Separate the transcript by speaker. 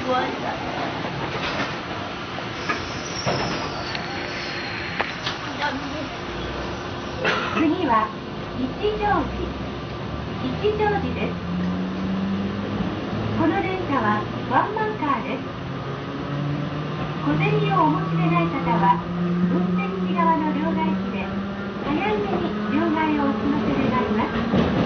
Speaker 1: 次は一乗寺です。この電車はワンマンカーです。小銭をお持ちでない方は運転士側の両替機で早めに両替をお済ませ願います。